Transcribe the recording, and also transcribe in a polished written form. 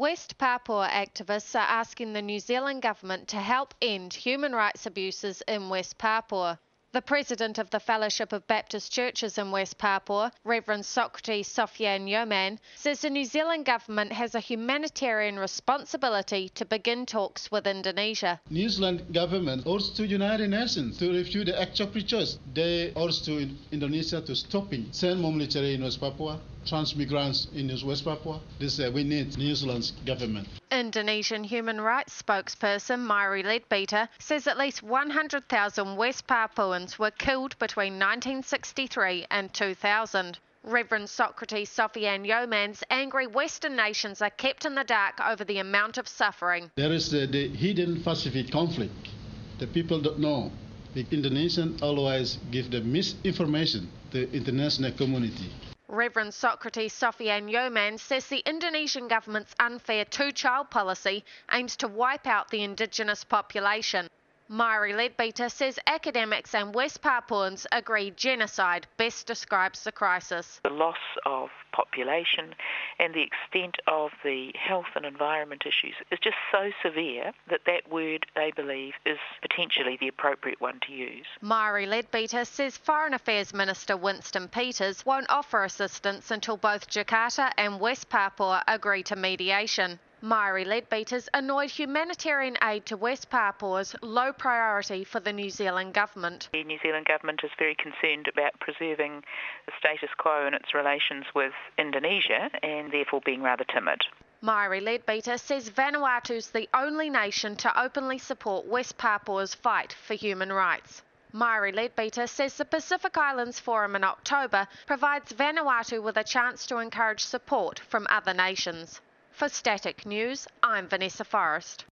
West Papua activists are asking the New Zealand government to help end human rights abuses in West Papua. The president of the Fellowship of Baptist Churches in West Papua, Reverend Socrates Sofian Yoman, says the New Zealand government has a humanitarian responsibility to begin talks with Indonesia. New Zealand government urged to United Nations to review the act of choice. They urged to Indonesia to stopping send more military in West Papua, transmigrants in West Papua. We need New Zealand's government. Indonesian human rights spokesperson Mari Leadbeater says at least 100,000 West Papuans were killed between 1963 and 2000. Reverend Socrates Sofian Yoman's angry Western nations are kept in the dark over the amount of suffering. There is the hidden Pacific conflict. The people don't know. The Indonesians always give the misinformation to the international community. Reverend Socrates Sofian Yoman says the Indonesian government's unfair two-child policy aims to wipe out the indigenous population. Mari Leadbeater says academics and West Papuans agree genocide best describes the crisis. The loss of population and the extent of the health and environment issues is just so severe that that word, they believe, is potentially the appropriate one to use. Mari Leadbeater says Foreign Affairs Minister Winston Peters won't offer assistance until both Jakarta and West Papua agree to mediation. Mari Leadbeater's annoyed humanitarian aid to West Papua's low priority for the New Zealand government. The New Zealand government is very concerned about preserving the status quo in its relations with Indonesia and therefore being rather timid. Mari Leadbeater says Vanuatu's the only nation to openly support West Papua's fight for human rights. Mari Leadbeater says the Pacific Islands Forum in October provides Vanuatu with a chance to encourage support from other nations. For Static News, I'm Vanessa Forrest.